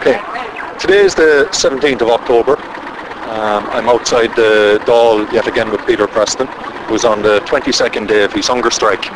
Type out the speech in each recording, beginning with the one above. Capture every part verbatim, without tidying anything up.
Okay, today is the seventeenth of October. Um, I'm outside the Dáil yet again with Peter Preston, who's on the twenty-second day of his hunger strike.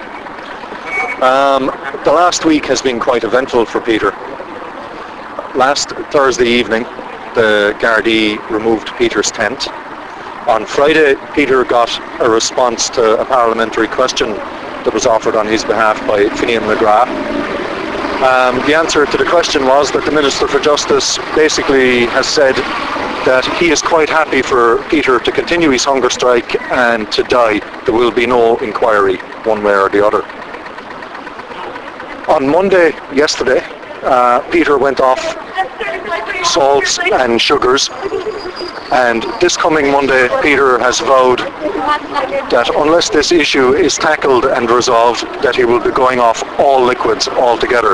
Um, the last week has been quite eventful for Peter. Last Thursday evening, the Gardaí removed Peter's tent. On Friday, Peter got a response to a parliamentary question that was offered on his behalf by Finian McGrath. Um, the answer to the question was that the Minister for Justice basically has said that he is quite happy for Peter to continue his hunger strike and to die. There will be no inquiry one way or the other. On Monday, yesterday, uh, Peter went off salts and sugars, and this coming Monday Peter has vowed that unless this issue is tackled and resolved, that he will be going off all liquids altogether.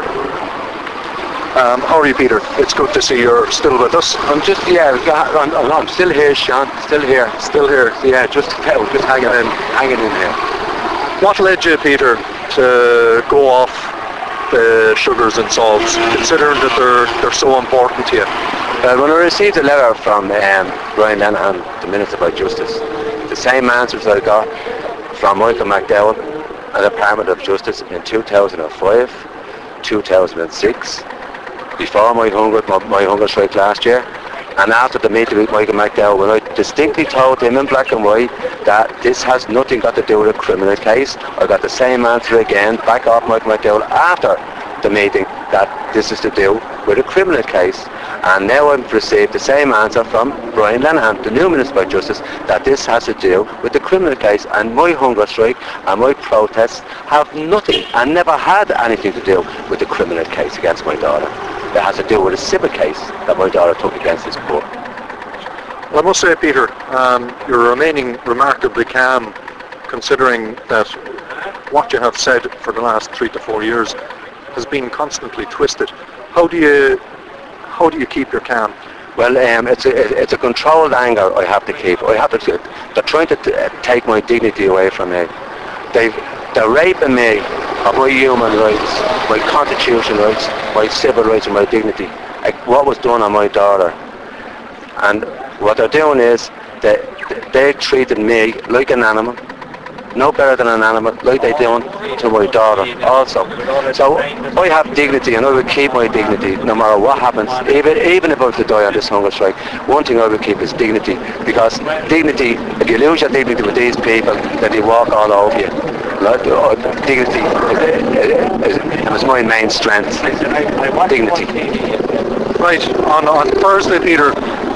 Um, how are you, Peter? It's good to see you're still with us. I'm just, yeah, I'm, I'm still here, Sean, still here. Still here? Yeah, just, just hanging in, hanging in here. What led you, Peter, to go off the sugars and salts, considering that they're they're so important to you? Uh, when I received a letter from um, Brian Lenihan, the Minister for Justice, the same answers I got from Michael McDowell at the Department of Justice in two thousand five, two thousand six, before my hunger, my, my hunger strike last year, and after the meeting with Michael McDowell, when I distinctly told him in black and white that this has nothing got to do with a criminal case, I got the same answer again back off Michael McDowell after the meeting that this is to do with a criminal case. And now I've received the same answer from Brian Lenihan, the new Minister for Justice, that this has to do with the criminal case, and my hunger strike and my protests have nothing and never had anything to do with the criminal case against my daughter. It has to do with a civil case that my daughter took against this court. Well, I must say, Peter, um, you're remaining remarkably calm, considering that what you have said for the last three to four years has been constantly twisted. How do you how do you keep your calm? Well, um, it's a it's a controlled anger I have to keep. I have to. They're trying to t- take my dignity away from me. They've they're raping me of my human rights, my constitutional rights, my civil rights, and my dignity. Like what was done on my daughter, and what they're doing is they they treated me like an animal, no better than an animal, like they do to my daughter also. So I have dignity, and I will keep my dignity no matter what happens. Even even if I have to die on this hunger strike, one thing I will keep is dignity, because dignity, if you lose your dignity with these people, then they walk all over you. Dignity is my main strength. Dignity. Right, on, on Thursday, Peter,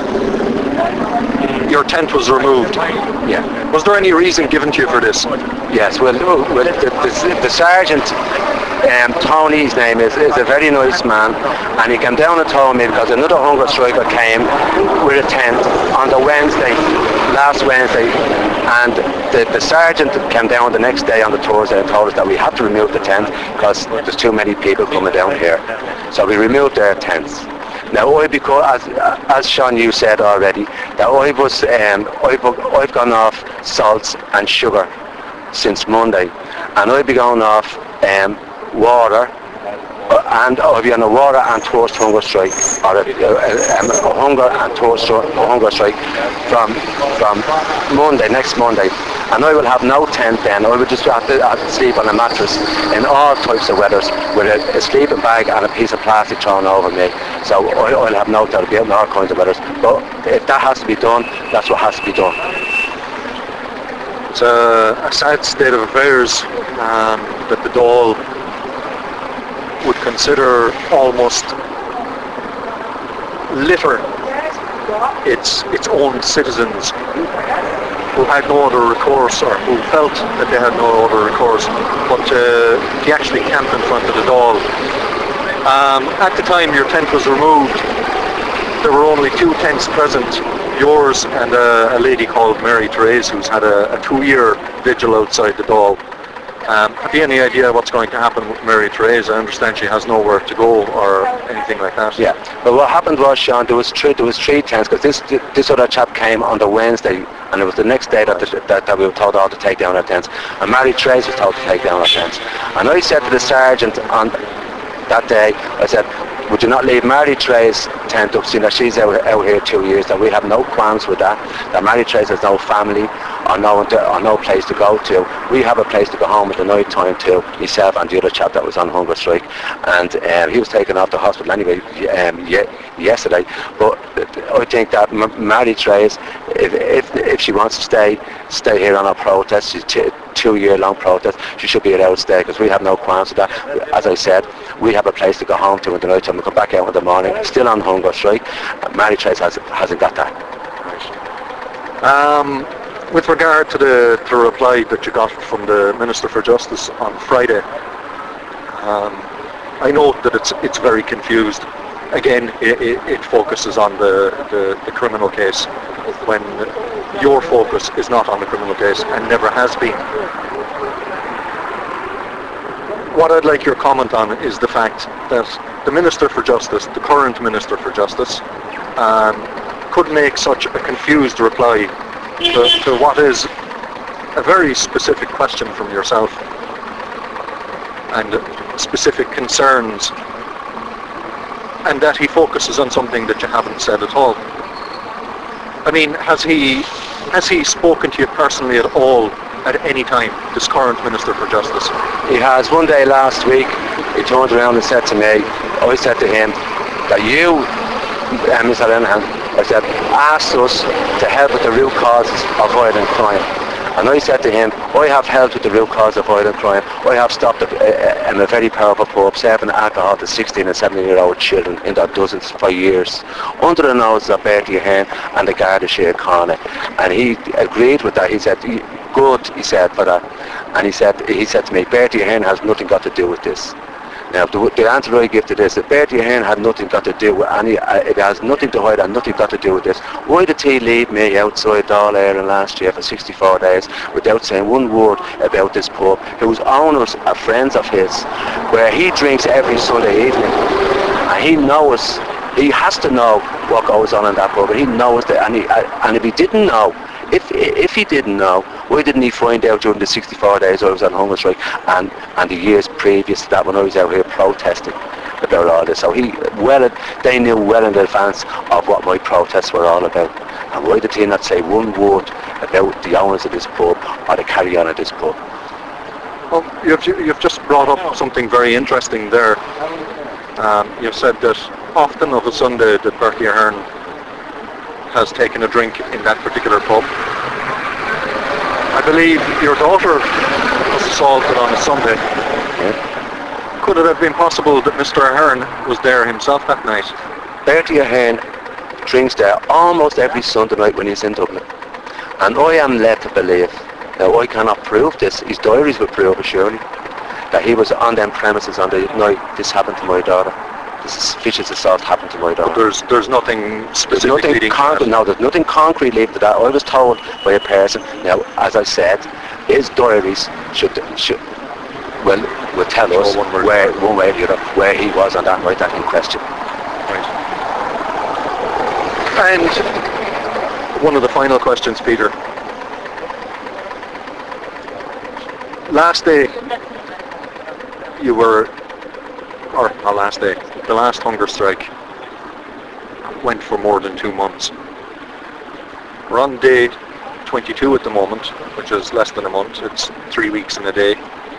your tent was removed. Yeah. Was there any reason given to you for this? Yes, well, well the, the, the sergeant, um, Tony, his name is, is a very nice man, and he came down and told me because another hunger striker came with a tent on the Wednesday, last Wednesday, and the, the sergeant came down the next day on the Thursday and told us that we have to remove the tent because there's too many people coming down here. So we removed their tents. Now, I, because as, as Sean, you said already, that I was, um, I've, I've gone off salts and sugar since Monday, and I've been going off um, water, and I'll be on a water and toast hunger strike, or a, a, a, a hunger and toast hunger strike from from Monday, next Monday. And I will have no tent then. I will just have to, have to sleep on a mattress in all types of weathers with a, a sleeping bag and a piece of plastic thrown over me. So I, I'll have no doubt in all kinds of weathers. But if that has to be done, that's what has to be done. It's a, a sad state of affairs um, that the Dáil would consider almost litter its its own citizens who had no other recourse, or who felt that they had no other recourse, but uh, he actually camped in front of the Dáil. Um, at the time your tent was removed, there were only two tents present, yours and a, a lady called Mary Therese, who's had a, a two-year vigil outside the Dáil. Um, have you any idea what's going to happen with Mary Therese? I understand she has nowhere to go or anything like that. Yeah, but what happened was, Sean, there was three, there was three tents, because this this other chap came on the Wednesday, and it was the next day that, the, that, that we were told all to take down our tents, and Mary Therese was told to take down our tents. And I said to the sergeant on that day, I said, would you not leave Mary Trey's tent up, seeing that she's out, out here two years, that we have no qualms with that, that Mary Trey's has no family or no, or no place to go to. We have a place to go home at the night time too, myself and the other chap that was on hunger strike, and um, he was taken off to hospital anyway um, ye yesterday. But I think that M Mary Trey's, if, if, if she wants to stay, stay here on our protest, she's t two year long protest, she should be allowed to stay, because we have no qualms with that. As I said, we have a place to go home to in the night time. We come back out in the morning, still on hunger strike. Mary Trey's has, hasn't got that. Um, with regard to the, to the reply that you got from the Minister for Justice on Friday, um, I note that it's it's very confused. Again, it, it, it focuses on the, the, the criminal case, when your focus is not on the criminal case and never has been. What I'd like your comment on is the fact that the Minister for Justice, the current Minister for Justice, um, could make such a confused reply to, to what is a very specific question from yourself and specific concerns, and that he focuses on something that you haven't said at all. I mean, has he has he spoken to you personally at all at any time, this current Minister for Justice? He has. One day last week, he turned around and said to me, I said to him, that you, uh, Mister Lenihan, I said, asked us to help with the root causes of violent crime. And I said to him, I have helped with the root cause of violent crime. I have stopped a, a, a very powerful pub serving alcohol to sixteen and seventeen year old children in their dozens for years, under the noses of Bertie Ahern and the Garda Síochána. And he agreed with that. He said, good, he said, for that. And he said, he said to me, Bertie Ahern has nothing got to do with this. Now, the, the answer I give to this, if Bertie Ahern had nothing got to do with any, uh, it has nothing to hide and nothing got to do with this, why did he leave me outside Dáil Éireann last year for sixty-four days without saying one word about this pub, whose owners are friends of his, where he drinks every Sunday evening, and he knows, he has to know what goes on in that pub, and he knows that, and, he, uh, and if he didn't know, If, if he didn't know, why didn't he find out during the sixty-four days I was on hunger strike and, and the years previous to that when I was out here protesting about all this? So he, well, they knew well in advance of what my protests were all about. And why did he not say one word about the owners of this pub or the carry-on of this pub? Well, you've, you've just brought up something very interesting there. Um, you've said that often of a Sunday that Bertie Ahern has taken a drink in that particular pub. I believe your daughter was assaulted on a Sunday. Yeah. Could it have been possible that Mister Ahern was there himself that night? Bertie Ahern drinks there almost every Sunday night when he's in Dublin. And I am led to believe, now I cannot prove this, his diaries will prove it surely, that he was on them premises on the night this happened to my daughter. This vicious assault happened to my daughter. But there's there's nothing specific. There's nothing concrete. No, there's nothing concrete leading to that. I was told by a person. Now, as I said, his diaries should should well will tell us one where one way or the other where he was on that night that in question. Right. And one of the final questions, Peter. Last day, you were, or not last day. The last hunger strike went for more than two months. We're on day twenty-two at the moment, which is less than a month. It's three weeks and a day.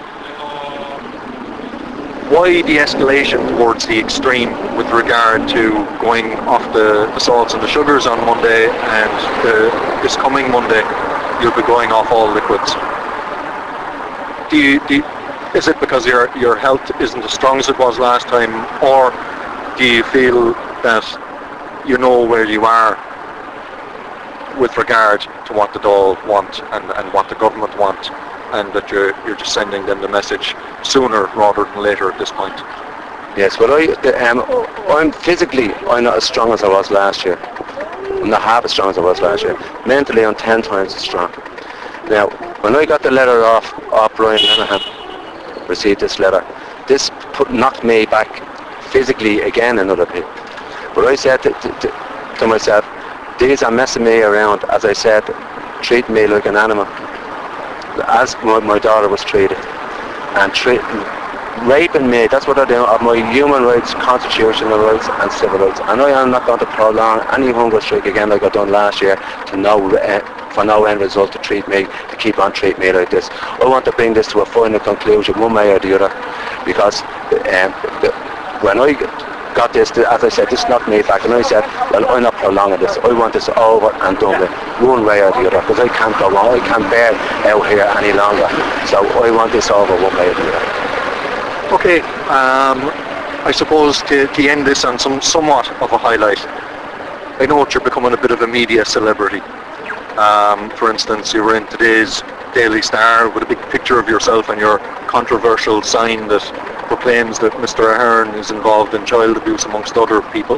Why the escalation towards the extreme with regard to going off the, the salts and the sugars on Monday, and the, this coming Monday you'll be going off all liquids? Do you, do you, Is it because your your health isn't as strong as it was last time, or do you feel that you know where you are with regard to what the Dáil want and, and what the government want, and that you're you're just sending them the message sooner rather than later at this point? Yes, well, I um, I'm physically I'm not as strong as I was last year. I'm not half as strong as I was last year. Mentally, I'm ten times as strong. Now, when I got the letter off off Brian Lenihan, received this letter, this put, knocked me back physically again another bit. But I said to, to, to myself, these are messing me around, as I said, treating me like an animal, as my, my daughter was treated, and treating raping me. That's what they're doing, of my human rights, constitutional rights and civil rights. And I am not going to prolong any hunger strike again like I done last year to no, uh, for no end result, to treat me, to keep on treating me like this. I want to bring this to a final conclusion, one way or the other, because um, the, when I got this, as I said, this knocked me back, and I said, well, I'm not prolonging this. I want this over and done with, one way or the other, because I can't go on. I can't bear out here any longer. So I want this over one way or the other. Okay, um, I suppose to, to end this on some somewhat of a highlight, I know you're becoming a bit of a media celebrity. Um, for instance, you were in today's Daily Star with a big picture of yourself and your controversial sign that proclaims that Mister Ahern is involved in child abuse amongst other people.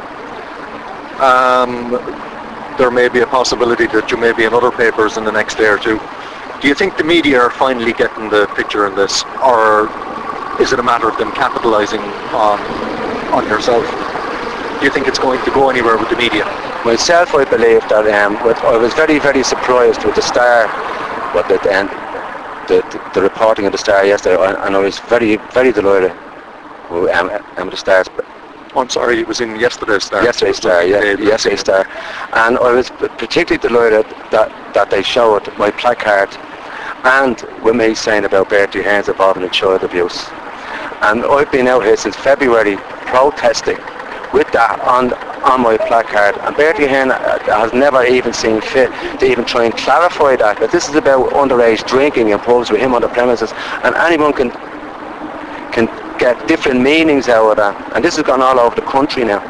Um, there may be a possibility that you may be in other papers in the next day or two. Do you think the media are finally getting the picture in this, or is it a matter of them capitalising on on yourself? Do you think it's going to go anywhere with the media? Myself, I believe that um, with, I was very, very surprised with the Star, what the, um, the, the the reporting of the Star yesterday, and I was very, very delighted with um, um, the Star's. Oh, I'm sorry, it was in yesterday's Star. Yesterday's Star, yeah, yesterday's Star, and I was particularly delighted that that they showed my placard, and with me saying about Bertie Ahern's involved in child abuse. And I've been out here since February protesting with that on on my placard, and Bertie Ahern has never even seen fit to even try and clarify that, that this is about underage drinking in pubs with him on the premises, and anyone can can get different meanings out of that, and this has gone all over the country now,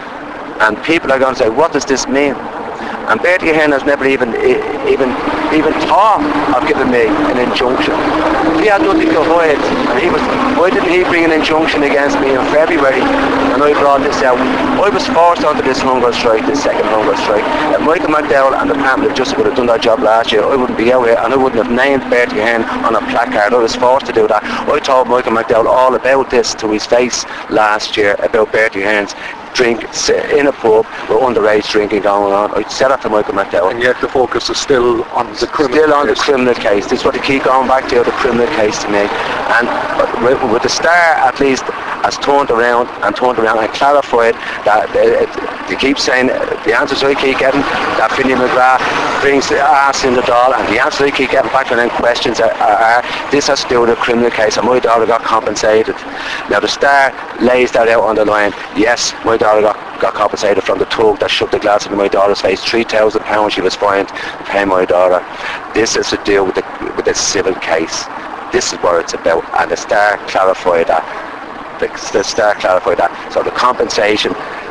and people are going to say, what does this mean? And Bertie Ahern has never even even even thought of giving me an injunction. He had nothing to hide, and he was, why didn't he bring an injunction against me in February? And I brought this out. I was forced onto this hunger strike, this second hunger strike. If Michael McDowell and the Department of Justice would have done their job last year, I wouldn't be out here, and I wouldn't have named Bertie Ahern on a placard. I was forced to do that. I told Michael McDowell all about this to his face last year, about Bertie Ahern's drink in a pub with underage drinking going on. I said that to Michael McDowell. And yet the focus is still on the criminal Still on case. the criminal case. This is what they keep going back to, the criminal case to me. And with, with the Star, at least, has turned around and turned around and clarified that it, they keep saying the answers I keep getting, that Finlay McGrath brings the ass in the doll, and the answers I keep getting back to them questions are, are, are this has to do with a criminal case, and my daughter got compensated. Now the Star lays that out on the line. Yes, my daughter got, got compensated from the tug that shoved the glass into my daughter's face. three thousand pounds she was fined to pay my daughter. This is to do with the, with the civil case. This is what it's about, and the Star clarified that. The, the Star clarified that. So the compensation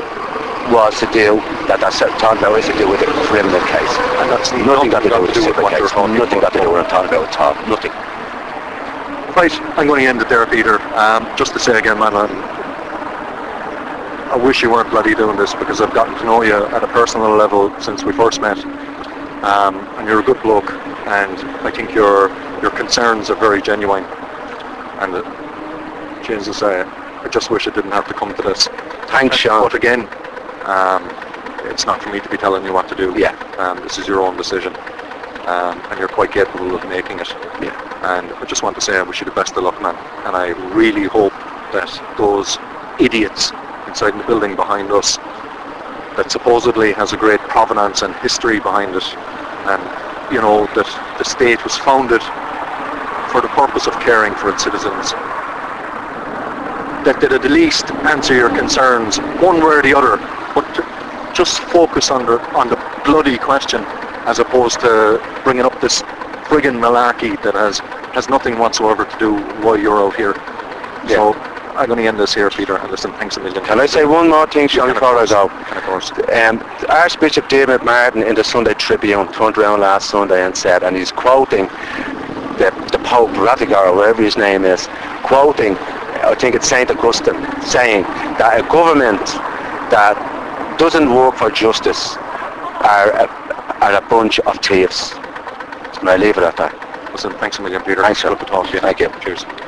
was to do, that that's talking about is to do with the criminal case. And that's nothing got to do with the civil what case. you're talking Nothing got to do with what I'm talking about at all. Nothing. Right, I'm going to end it there, Peter. Um, just to say again, man, I'm, I wish you weren't bloody doing this, because I've gotten to know you at a personal level since we first met. Um, and you're a good bloke, and I think your your concerns are very genuine. And uh, Jesus, I, I just wish it didn't have to come to this. Thanks, Sean. But again, um, it's not for me to be telling you what to do. Yeah. Um, this is your own decision, um, and you're quite capable of making it. Yeah. And I just want to say I wish you the best of luck, man. And I really hope that those idiots inside the building behind us, that supposedly has a great provenance and history behind it, and you know that the state was founded for the purpose of caring for its citizens, that they'd at least answer your concerns one way or the other, but to just focus on the on the bloody question, as opposed to bringing up this friggin' malarkey that has has nothing whatsoever to do with why you're out here. Yeah. So I'm going to end this here, Peter, and listen, thanks a million. Can I say one more thing, Sean, before I go? Of course. Um, Archbishop David Martin in the Sunday Tribune turned around last Sunday and said, and he's quoting the, the Pope Ratzinger, or whatever his name is, quoting, I think it's Saint Augustine, saying that a government that doesn't work for justice are a, are a bunch of thieves. And I leave it at that. Listen, thanks a million, Peter. Thanks, Good to talk to you. Thank you. Cheers.